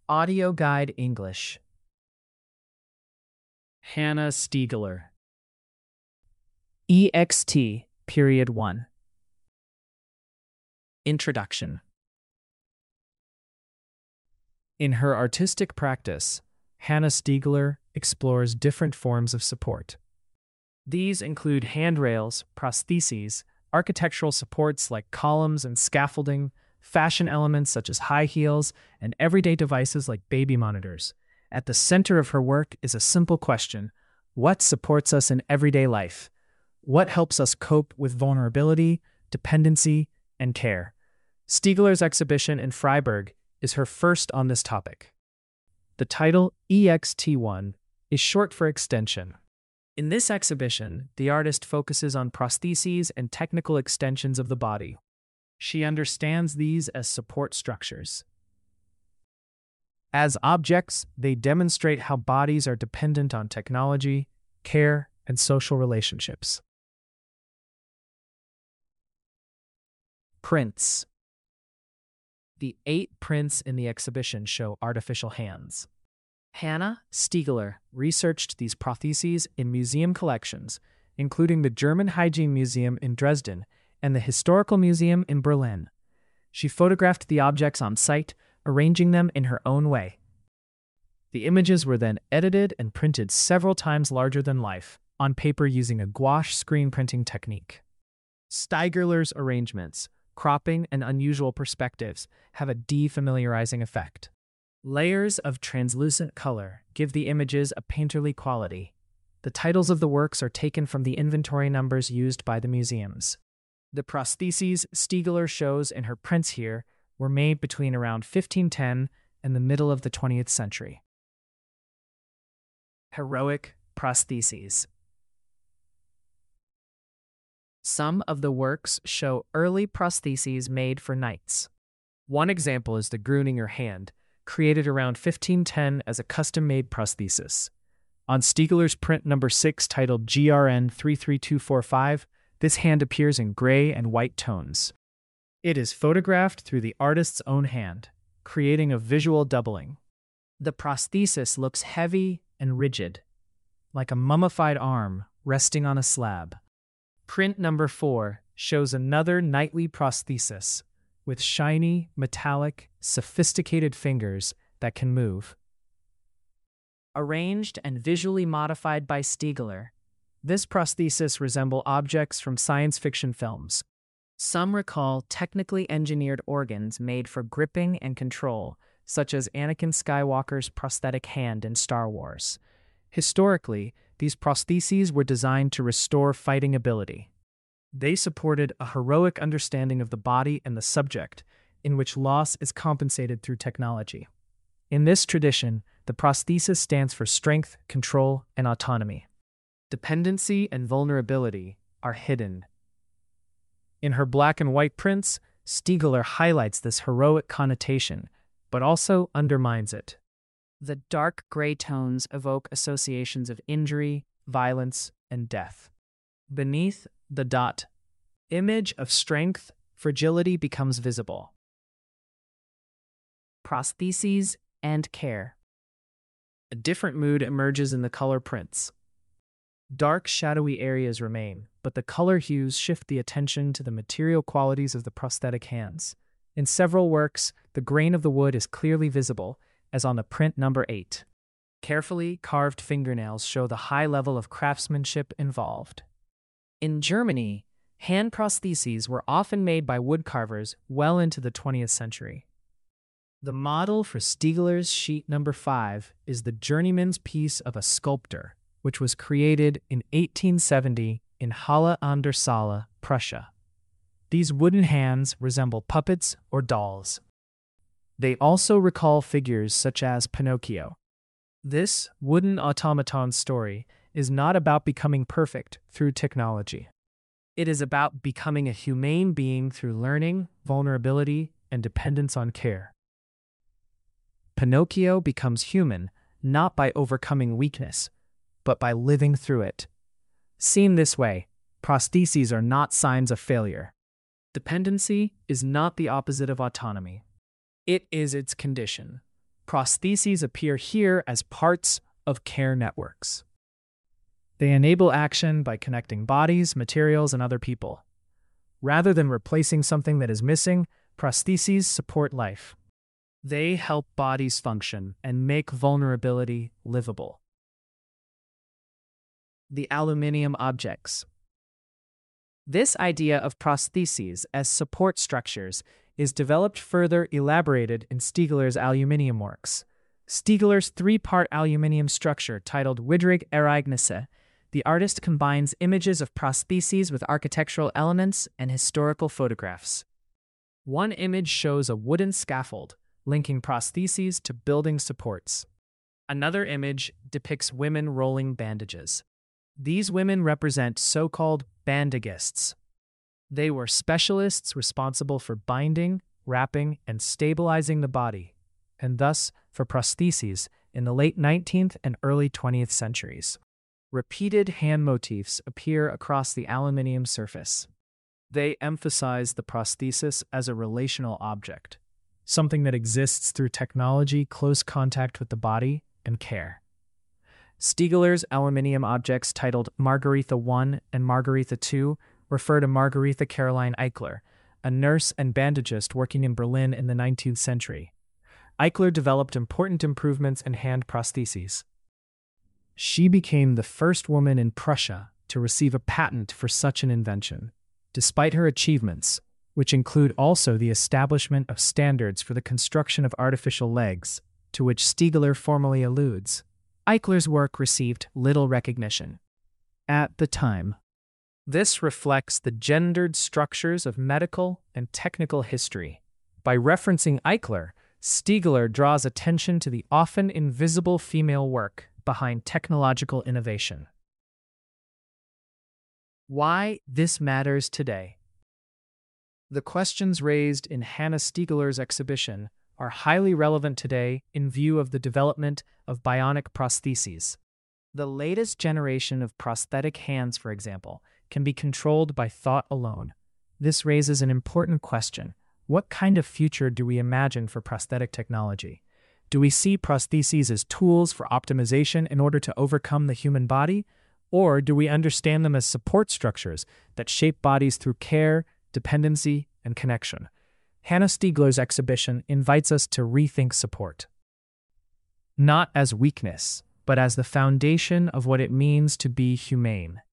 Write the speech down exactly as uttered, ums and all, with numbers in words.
Audio Guide English. Hannah Stiegler. E X T, period one. Introduction. In her artistic practice, Hannah Stiegler explores different forms of support. These include handrails, prostheses, architectural supports like columns and scaffolding, fashion elements such as high heels, and everyday devices like baby monitors. At the center of her work is a simple question: what supports us in everyday life? What helps us cope with vulnerability, dependency, and care? Stiegler's exhibition in Freiburg is her first on this topic. The title, E X T one, is short for extension. In this exhibition, the artist focuses on prostheses and technical extensions of the body. She understands these as support structures. As objects, they demonstrate how bodies are dependent on technology, care, and social relationships. Prints. The eight prints in the exhibition show artificial hands. Hannah Stiegler researched these prostheses in museum collections, including the German Hygiene Museum in Dresden and the Historical Museum in Berlin. She photographed the objects on site, arranging them in her own way. The images were then edited and printed several times larger than life, on paper using a gouache screen printing technique. Stiegler's arrangements, cropping, and unusual perspectives have a defamiliarizing effect. Layers of translucent color give the images a painterly quality. The titles of the works are taken from the inventory numbers used by the museums. The prostheses Stiegler shows in her prints here were made between around fifteen ten and the middle of the twentieth century. Heroic prostheses. Some of the works show early prostheses made for knights. One example is the Gröninger hand, created around fifteen ten as a custom-made prosthesis. On Stiegler's print number six titled G R N three three two four five, this hand appears in gray and white tones. It is photographed through the artist's own hand, creating a visual doubling. The prosthesis looks heavy and rigid, like a mummified arm resting on a slab. Print number four shows another knightly prosthesis with shiny, metallic, sophisticated fingers that can move. Arranged and visually modified by Stiegler, this prosthesis resemble objects from science fiction films. Some recall technically engineered organs made for gripping and control, such as Anakin Skywalker's prosthetic hand in Star Wars. Historically, these prostheses were designed to restore fighting ability. They supported a heroic understanding of the body and the subject, in which loss is compensated through technology. In this tradition, the prosthesis stands for strength, control, and autonomy. Dependency and vulnerability are hidden. In her black and white prints, Stiegler highlights this heroic connotation, but also undermines it. The dark gray tones evoke associations of injury, violence, and death. Beneath the dot image of strength, fragility becomes visible. Prostheses and care. A different mood emerges in the color prints. Dark, shadowy areas remain, but the color hues shift the attention to the material qualities of the prosthetic hands. In several works, the grain of the wood is clearly visible, as on the print number eight. Carefully carved fingernails show the high level of craftsmanship involved. In Germany, hand prostheses were often made by woodcarvers well into the twentieth century. The model for Stiegler's sheet number five is the journeyman's piece of a sculptor, which was created in eighteen seventy in Halle an der Saale, Prussia. These wooden hands resemble puppets or dolls. They also recall figures such as Pinocchio. This wooden automaton story is not about becoming perfect through technology. It is about becoming a humane being through learning, vulnerability, and dependence on care. Pinocchio becomes human not by overcoming weakness, but by living through it. Seen this way, prostheses are not signs of failure. Dependency is not the opposite of autonomy. It is its condition. Prostheses appear here as parts of care networks. They enable action by connecting bodies, materials, and other people. Rather than replacing something that is missing, prostheses support life. They help bodies function and make vulnerability livable. The aluminium objects. This idea of prostheses as support structures is developed further elaborated in Stiegler's aluminium works. Stiegler's three-part aluminium structure titled Widrig Ereignisse, the artist combines images of prostheses with architectural elements and historical photographs. One image shows a wooden scaffold linking prostheses to building supports. Another image depicts women rolling bandages. These women represent so-called bandagists. They were specialists responsible for binding, wrapping, and stabilizing the body, and thus for prostheses in the late nineteenth and early twentieth centuries. Repeated hand motifs appear across the aluminium surface. They emphasize the prosthesis as a relational object, something that exists through technology, close contact with the body, and care. Stiegler's aluminium objects titled Margaretha one and Margaretha two refer to Margaretha Caroline Eichler, a nurse and bandagist working in Berlin in the nineteenth century. Eichler developed important improvements in hand prostheses. She became the first woman in Prussia to receive a patent for such an invention. Despite her achievements, which include also the establishment of standards for the construction of artificial legs, to which Stiegler formally alludes, Eichler's work received little recognition at the time. This reflects the gendered structures of medical and technical history. By referencing Eichler, Stiegler draws attention to the often invisible female work behind technological innovation. Why this matters today. The questions raised in Hannah Stiegler's exhibition are highly relevant today in view of the development of bionic prostheses. The latest generation of prosthetic hands, for example, can be controlled by thought alone. This raises an important question. What kind of future do we imagine for prosthetic technology? Do we see prostheses as tools for optimization in order to overcome the human body? Or do we understand them as support structures that shape bodies through care, dependency, and connection? Hannah Stiegler's exhibition invites us to rethink support, not as weakness, but as the foundation of what it means to be humane.